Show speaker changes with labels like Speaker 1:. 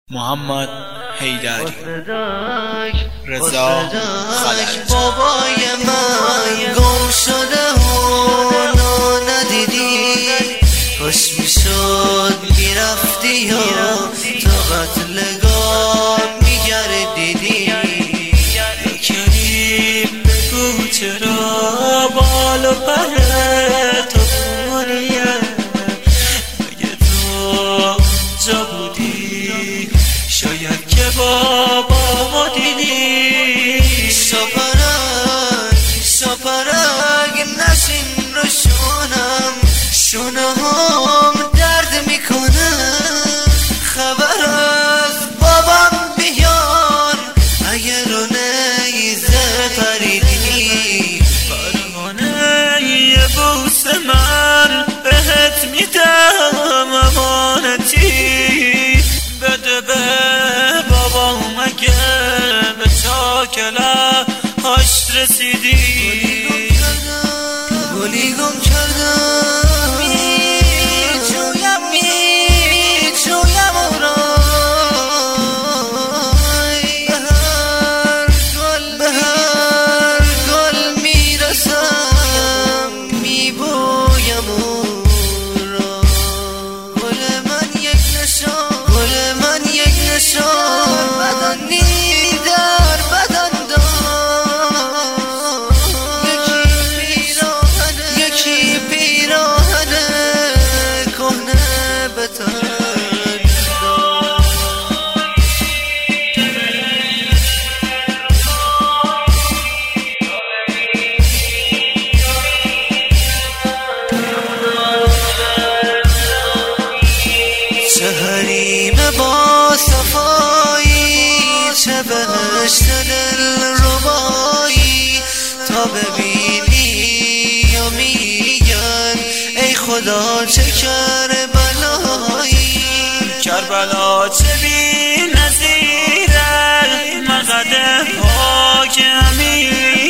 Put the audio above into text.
Speaker 1: محمد حیدری، رضا خلج.
Speaker 2: بابای من گم شده و ندیدی، خوش میشد میرفتی یا تا قتلگاه میگردیدی.
Speaker 3: کریم بگو چرا بال و پر تو خونیه، مگه تو جا بودی شاید که بابا ما دیدی.
Speaker 2: شپرک نشین رو شونه هم درد میکنه. خبر از بابام بیار اگه رو نیزه پریدی.
Speaker 3: پروانه یه بوس من بهت میدم امانتی، بده به بابام اگه به چاکله هاش رسیدی.
Speaker 2: گلی گم کردم میجویم او را، به هر گل میرسم میبویم او را. گل من یک نشان بدنی در بدن دار، یکی پیراهن کهنه به تن دار. چه حریم با صفایی، چه بهشت دلربایی، تا ببینی و میگن ای خدا چه کربلایی.
Speaker 3: کربلا چه بی نظیره، مقد پاک امیر